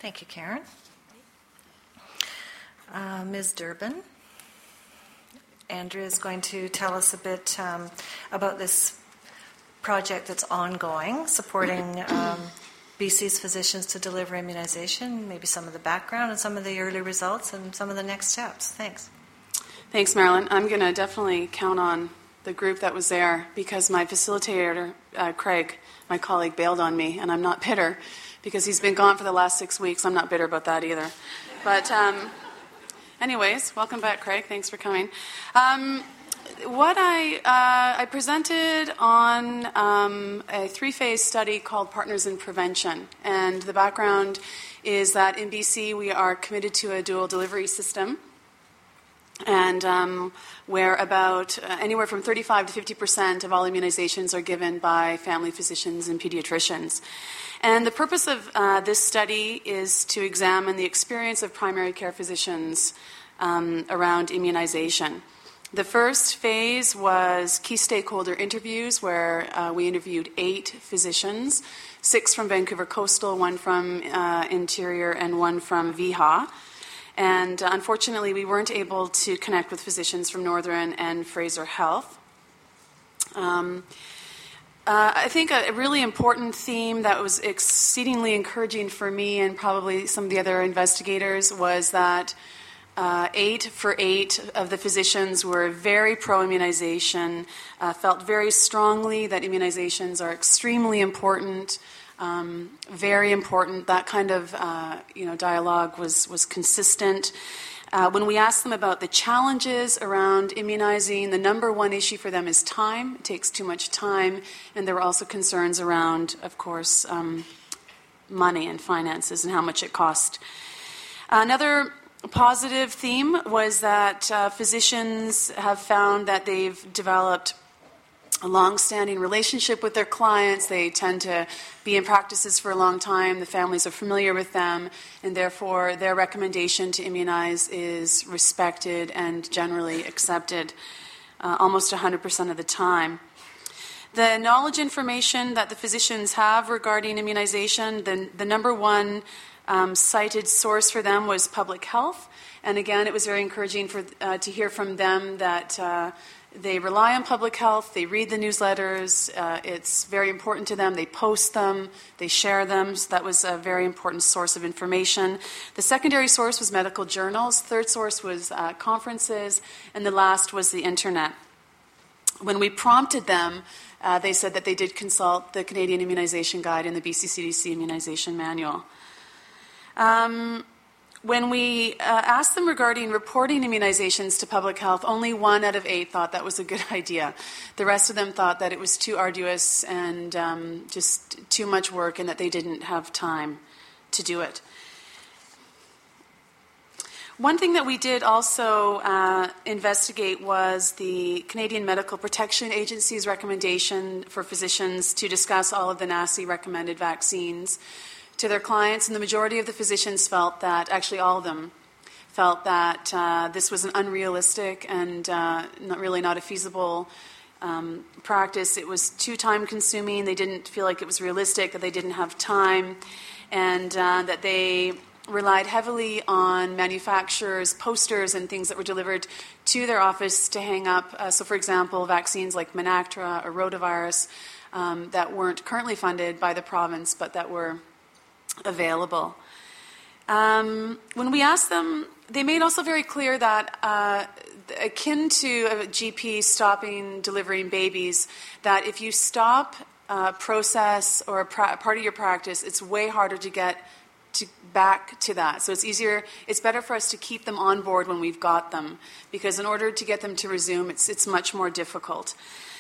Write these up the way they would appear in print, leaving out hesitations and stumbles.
Thank you, Karen. Ms. Durbin, Andrea is going to tell us a bit about this project that's ongoing, supporting BC's physicians to deliver immunization, maybe some of the background and some of the early results and some of the next steps. Thanks. Thanks, Marilyn. I'm going to definitely count on the group that was there because my facilitator, Craig, my colleague, bailed on me, and I'm not bitter because he's been gone for the last 6 weeks. I'm not bitter about that either. But anyways, welcome back, Craig. Thanks for coming. What I presented on a 3-phase study called Partners in Prevention. And the background is that in BC we are committed to a dual delivery system. And where about anywhere from 35 to 50% of all immunizations are given by family physicians and pediatricians. And the purpose of this study is to examine the experience of primary care physicians around immunization. The first phase was key stakeholder interviews, where we interviewed 8 physicians, 6 from Vancouver Coastal, 1 from Interior, and 1 from VHA. And unfortunately, we weren't able to connect with physicians from Northern and Fraser Health. I think a really important theme that was exceedingly encouraging for me and probably some of the other investigators was that 8 for 8 of the physicians were very pro-immunization, felt very strongly that immunizations are extremely important, very important. That kind of dialogue was consistent. When we asked them about the challenges around immunizing, the number one issue for them is time. It takes too much time. And there were also concerns around, of course, money and finances and how much it cost. Another positive theme was that physicians have found that they've developed a long-standing relationship with their clients. They tend to be in practices for a long time. The families are familiar with them, and therefore their recommendation to immunize is respected and generally accepted almost 100% of the time. The knowledge information that the physicians have regarding immunization, the number one cited source for them was public health. And again, it was very encouraging to hear from them that they rely on public health, they read the newsletters, it's very important to them, they post them, they share them, so that was a very important source of information. The secondary source was medical journals, third source was conferences, and the last was the internet. When we prompted them, they said that they did consult the Canadian Immunization Guide and the BC CDC Immunization Manual. When we asked them regarding reporting immunizations to public health, only 1 out of 8 thought that was a good idea. The rest of them thought that it was too arduous and just too much work and that they didn't have time to do it. One thing that we did also investigate was the Canadian Medical Protection Agency's recommendation for physicians to discuss all of the NACI recommended vaccines to their clients, and the majority of the physicians felt that, actually all of them, felt that this was an unrealistic and not a feasible practice. It was too time-consuming. They didn't feel like it was realistic, that they didn't have time, and that they relied heavily on manufacturers' posters and things that were delivered to their office to hang up. So, for example, vaccines like Menactra or rotavirus that weren't currently funded by the province, but that were available. When we asked them, they made also very clear that akin to a GP stopping delivering babies, that if you stop a process or a part of your practice, it's way harder to get back to that. So it's better for us to keep them on board when we've got them, because in order to get them to resume, it's much more difficult.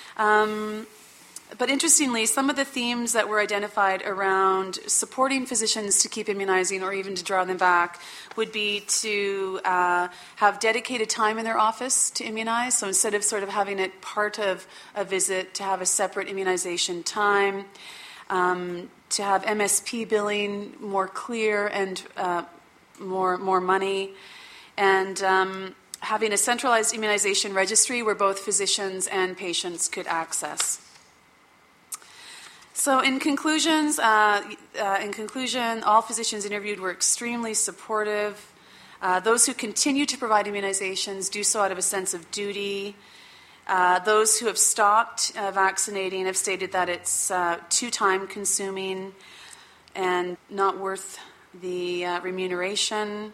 But interestingly, some of the themes that were identified around supporting physicians to keep immunizing or even to draw them back would be to have dedicated time in their office to immunize. So instead of sort of having it part of a visit, to have a separate immunization time, to have MSP billing more clear and more money, and having a centralized immunization registry where both physicians and patients could access. So in conclusion, all physicians interviewed were extremely supportive. Those who continue to provide immunizations do so out of a sense of duty. Those who have stopped vaccinating have stated that it's too time-consuming and not worth the remuneration.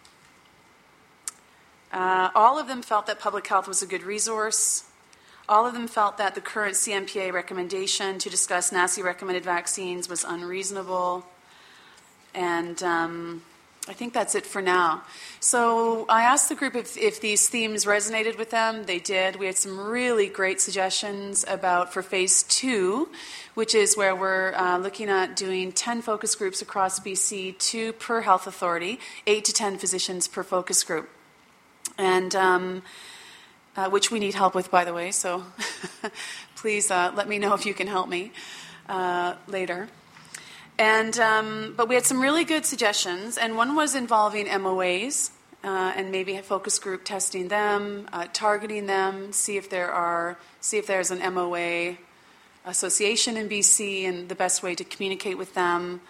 All of them felt that public health was a good resource. All of them felt that the current CMPA recommendation to discuss NACI-recommended vaccines was unreasonable. And I think that's it for now. So I asked the group if these themes resonated with them. They did. We had some really great suggestions for Phase 2, which is where we're looking at doing 10 focus groups across BC, 2 per health authority, 8 to 10 physicians per focus group. And which we need help with, by the way, so please let me know if you can help me later. And but we had some really good suggestions, and one was involving MOAs and maybe a focus group testing them, targeting them, see if there's an MOA association in BC and the best way to communicate with them.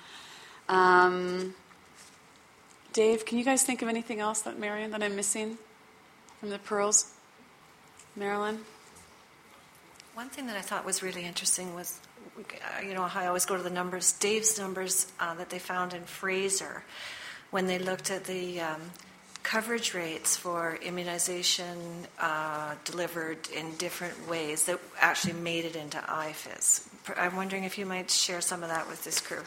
Dave, can you guys think of anything else that I'm missing from the Pearls? Marilyn? One thing that I thought was really interesting was, how I always go to the numbers, Dave's numbers that they found in Fraser when they looked at the coverage rates for immunization delivered in different ways that actually made it into IFIS. I'm wondering if you might share some of that with this crew.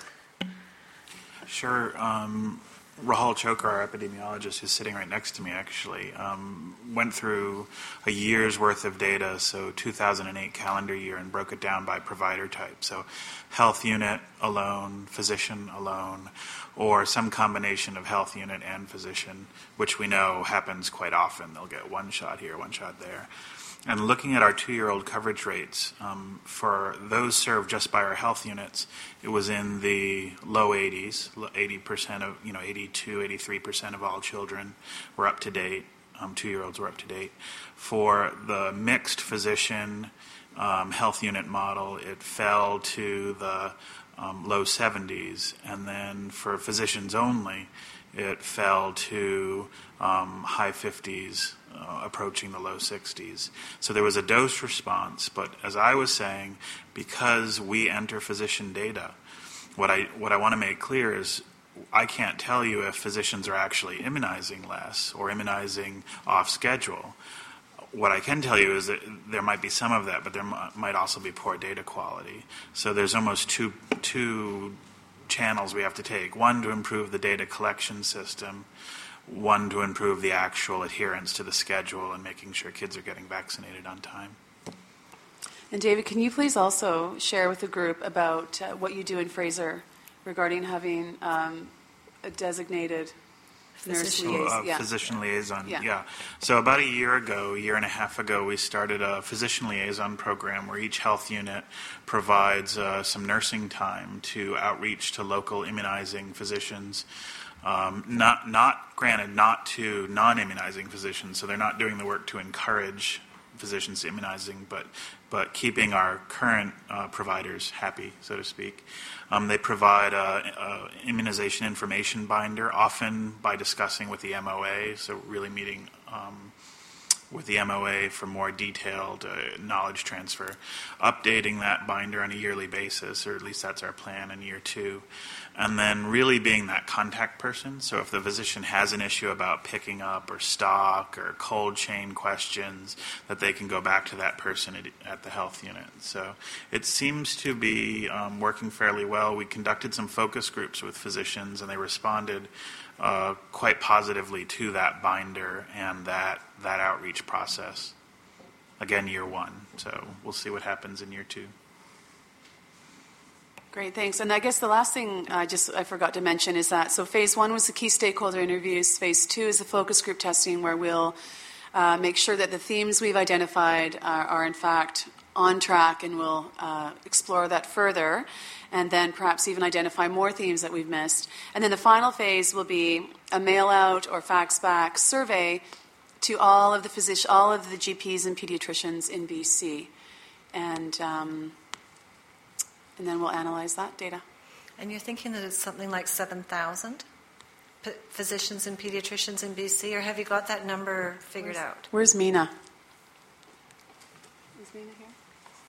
Sure. Rahul Chokra, our epidemiologist, who's sitting right next to me, actually, went through a year's worth of data, so 2008 calendar year, and broke it down by provider type. So health unit alone, physician alone, or some combination of health unit and physician, which we know happens quite often. They'll get one shot here, one shot there. And looking at our 2-year-old coverage rates, for those served just by our health units, it was in the low 80s, 80% of, 82, 83% of all children were up to date. 2-year-olds were up to date. For the mixed physician health unit model, it fell to the low 70s. And then for physicians only, it fell to high 50s. Approaching the low 60s. So there was a dose response, but as I was saying, because we enter physician data, what I want to make clear is I can't tell you if physicians are actually immunizing less or immunizing off schedule. What I can tell you is that there might be some of that, but there might also be poor data quality. So there's almost two channels we have to take. One, to improve the data collection system, one to improve the actual adherence to the schedule and making sure kids are getting vaccinated on time. And David, can you please also share with the group about what you do in Fraser regarding having a designated nurse liaison? Physician liaison, yeah. Yeah. So about a year and a half ago, we started a physician liaison program where each health unit provides some nursing time to outreach to local immunizing physicians. Not to non-immunizing physicians, so they're not doing the work to encourage physicians immunizing, but keeping our current providers happy, so to speak. They provide a immunization information binder, often by discussing with the MOA, so really meeting with the MOA for more detailed knowledge transfer, updating that binder on a yearly basis, or at least that's our plan in year 2, and then really being that contact person. So if the physician has an issue about picking up or stock or cold chain questions, that they can go back to that person at the health unit. So it seems to be working fairly well. We conducted some focus groups with physicians, and they responded quite positively to that binder and that outreach process. Again, year 1, so we'll see what happens in year 2. Great, thanks. And I guess the last thing I forgot to mention is that, so Phase 1 was the key stakeholder interviews. Phase 2 is the focus group testing, where we'll make sure that the themes we've identified are in fact on track, and we'll explore that further, and then perhaps even identify more themes that we've missed. And then the final phase will be a mail-out or fax-back survey to all of the GPs and pediatricians in BC. And and then we'll analyze that data. And you're thinking that it's something like 7,000 physicians and pediatricians in BC, or have you got that number figured out? Where's Mina? Is Mina here?